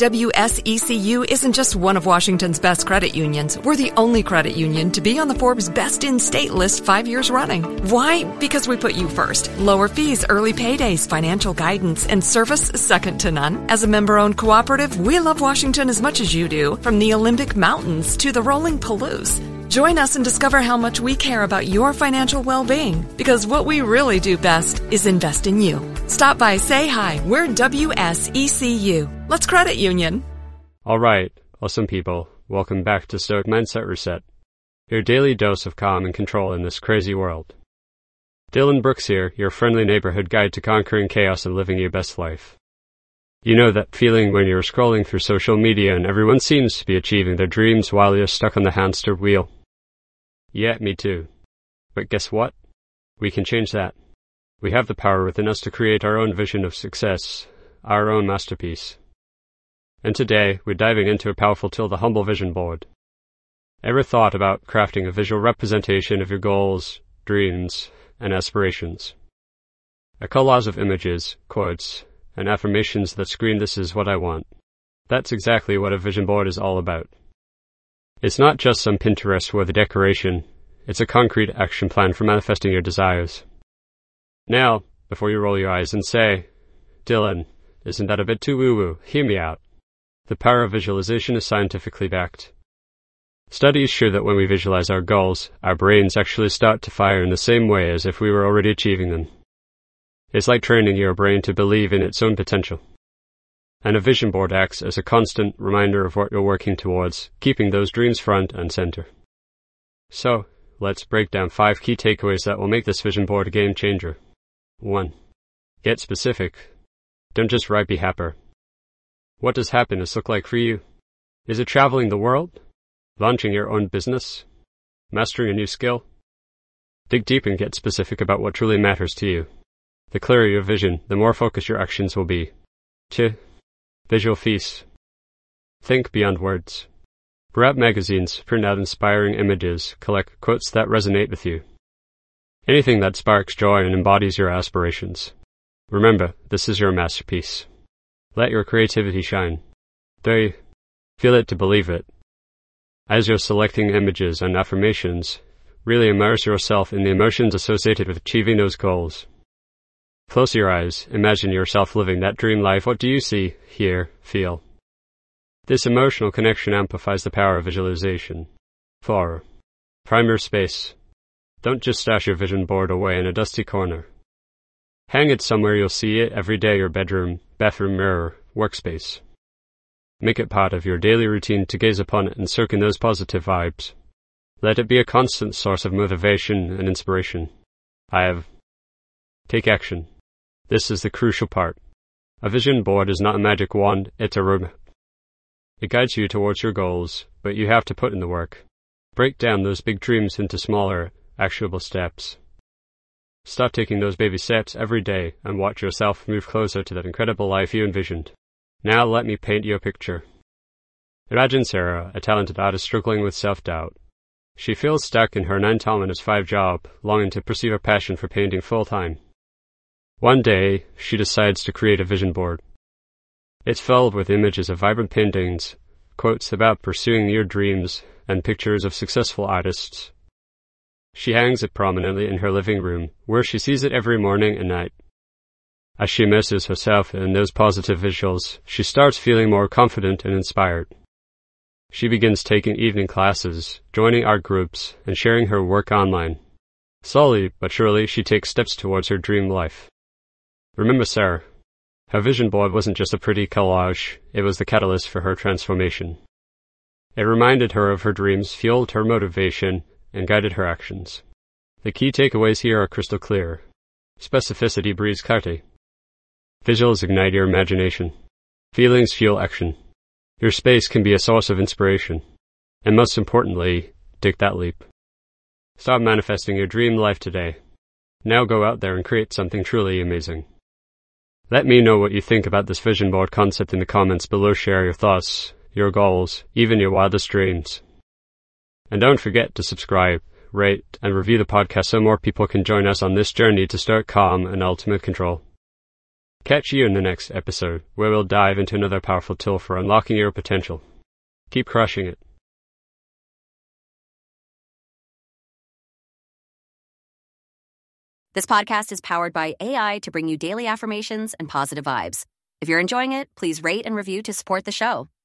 WSECU isn't just one of Washington's best credit unions. We're the only credit union to be on the Forbes Best in State list 5 years running. Why? Because we put you first. Lower fees, early paydays, financial guidance, and service second to none. As a member-owned cooperative, we love Washington as much as you do, from the Olympic Mountains to the rolling Palouse. Join us and discover how much we care about your financial well-being, because what we really do best is invest in you. Stop by, say hi. We're WSECU. Let's credit union. All right, awesome people. Welcome back to Stoic Mindset Reset, your daily dose of calm and control in this crazy world. Dylan Brooks here, your friendly neighborhood guide to conquering chaos and living your best life. You know that feeling when you're scrolling through social media and everyone seems to be achieving their dreams while you're stuck on the hamster wheel? Yeah, me too. But guess what? We can change that. We have the power within us to create our own vision of success, our own masterpiece. And today, we're diving into a powerful tool, the Humble Vision Board. Ever thought about crafting a visual representation of your goals, dreams, and aspirations? A collage of images, quotes, and affirmations that scream, "This is what I want." That's exactly what a vision board is all about. It's not just some Pinterest-worthy decoration. It's a concrete action plan for manifesting your desires. Now, before you roll your eyes and say, "Dylan, isn't that a bit too woo-woo?" Hear me out. The power of visualization is scientifically backed. Studies show that when we visualize our goals, our brains actually start to fire in the same way as if we were already achieving them. It's like training your brain to believe in its own potential. And a vision board acts as a constant reminder of what you're working towards, keeping those dreams front and center. So, let's break down 5 key takeaways that will make this vision board a game changer. 1. Get specific. Don't just write "be happier." What does happiness look like for you? Is it traveling the world? Launching your own business? Mastering a new skill? Dig deep and get specific about what truly matters to you. The clearer your vision, the more focused your actions will be. 2. Visual feast. Think beyond words. Grab magazines, print out inspiring images, collect quotes that resonate with you. Anything that sparks joy and embodies your aspirations. Remember, this is your masterpiece. Let your creativity shine. 3. Feel it to believe it. As you're selecting images and affirmations, really immerse yourself in the emotions associated with achieving those goals. Close your eyes, imagine yourself living that dream life. What do you see, hear, feel? This emotional connection amplifies the power of visualization. 4. Prime your space. Don't just stash your vision board away in a dusty corner. Hang it somewhere you'll see it every day: your bedroom, bathroom mirror, workspace. Make it part of your daily routine to gaze upon it and soak in those positive vibes. Let it be a constant source of motivation and inspiration. Take action. This is the crucial part. A vision board is not a magic wand, it's a roadmap. It guides you towards your goals, but you have to put in the work. Break down those big dreams into smaller, actionable steps. Start taking those baby steps every day and watch yourself move closer to that incredible life you envisioned. Now let me paint you a picture. Imagine Sarah, a talented artist struggling with self-doubt. She feels stuck in her 9-to-5 job, longing to pursue her passion for painting full-time. One day, she decides to create a vision board. It's filled with images of vibrant paintings, quotes about pursuing your dreams, and pictures of successful artists. She hangs it prominently in her living room, where she sees it every morning and night. As she immerses herself in those positive visuals, she starts feeling more confident and inspired. She begins taking evening classes, joining art groups, and sharing her work online. Slowly but surely, she takes steps towards her dream life. Remember Sarah. Her vision board wasn't just a pretty collage, it was the catalyst for her transformation. It reminded her of her dreams, fueled her motivation, and guided her actions. The key takeaways here are crystal clear. Specificity breeds clarity. Visuals ignite your imagination. Feelings fuel action. Your space can be a source of inspiration. And most importantly, take that leap. Start manifesting your dream life today. Now go out there and create something truly amazing. Let me know what you think about this vision board concept in the comments below. Share your thoughts, your goals, even your wildest dreams. And don't forget to subscribe, rate, and review the podcast so more people can join us on this journey to start calm and ultimate control. Catch you in the next episode, where we'll dive into another powerful tool for unlocking your potential. Keep crushing it. This podcast is powered by AI to bring you daily affirmations and positive vibes. If you're enjoying it, please rate and review to support the show.